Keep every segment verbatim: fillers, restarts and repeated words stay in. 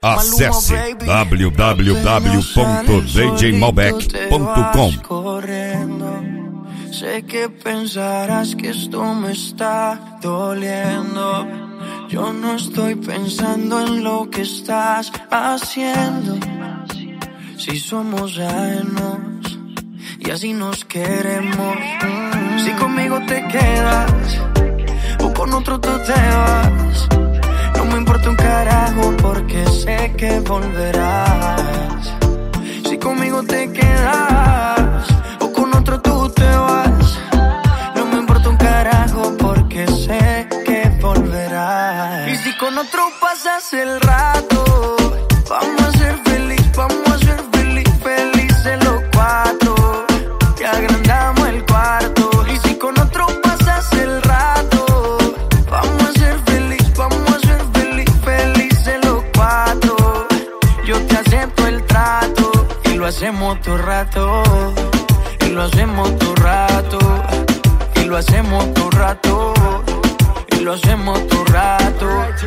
Acesse w w w ponto d j malbec ponto com. Sé que pensarás que esto me está doliendo. Yo no estoy pensando en lo que estás haciendo. Si somos ajenos y así nos queremos. Si conmigo te quedas o con otro tú te vas, no me importa un carajo porque sé que volverás. Si conmigo te quedas o con otro tú te vas, no me importa un carajo porque sé que volverás. Y si con otro pasas el rato, vamos a ser feliz, vamos a ser feliz, felices los cuatro. Te agrandamos el cuarto. Y si con otro pasas el rato, vamos a ser feliz, vamos a ser feliz, felices los cuatro. Yo te acepto el trato y lo hacemos todo rato. Y lo hacemos todo rato. Y lo hacemos todo rato. Y lo hacemos todo rato.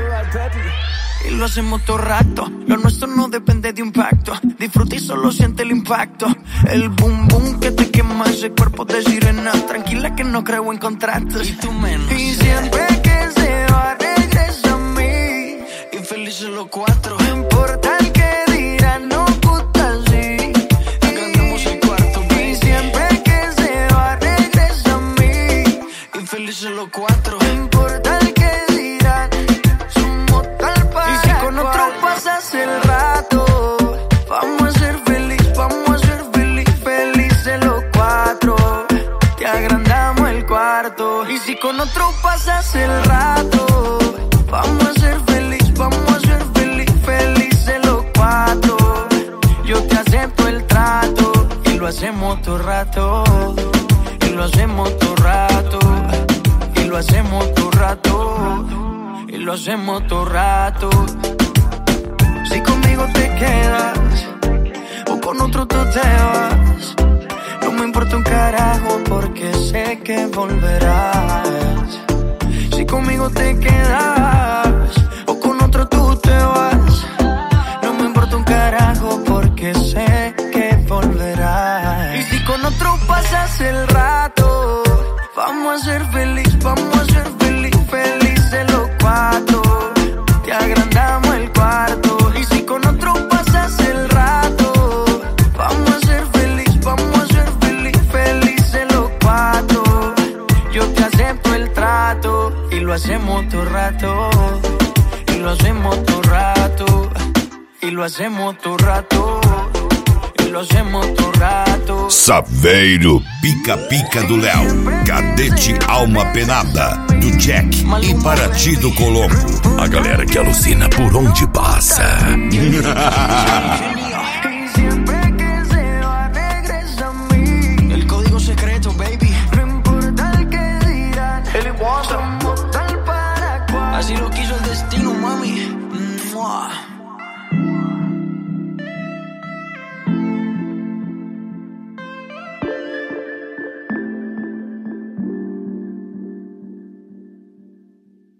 Y lo hacemos todo rato. Lo nuestro no depende de un pacto. Disfruta y solo siente el impacto. El boom boom que te quema ese cuerpo de sirena. Tranquila que no creo en contratos. Y tú menos. Y siempre que se va regresa a mí. Y felices los cuatro. No importa el que dirán, no gusta así. Agrandamos el cuarto, baby. Y siempre que se va regresa a mí. Y felices los cuatro. No importa el que dirán, somos tal para. Y si con otro pasas el rato, vamos a ser feliz, vamos a ser feliz, felices los cuatro. Te agrandamos el cuarto. Y si con otro pasas el rato, vamos a ser feliz, vamos a ser feliz, felices los cuatro. Yo te acepto el trato y lo hacemos todo rato. Y lo hacemos todo rato. Y lo hacemos todo rato. Y lo hacemos todo rato. Si conmigo te quedas o con otro tú te vas, no me importa un carajo porque sé que volverás. Si conmigo te quedas o con otro tú te vas, no me importa un carajo porque sé que volverás. Y si con otro pasas el rato, vamos a ser feliz, vamos a ser feliz, felices los cuatro. Te agrandamos el cuarto. Y si con otro pasas el rato, vamos a ser feliz, vamos a ser feliz, felices los cuatro. Yo te acepto el trato y lo hacemos todo rato. Y lo hacemos todo rato. Y lo hacemos todo rato. E lo hacemos todo rato. Saveiro, pica-pica do Léo, Cadete Alma Penada, do Jack e Paraty do Colombo. A galera que alucina por onde passa.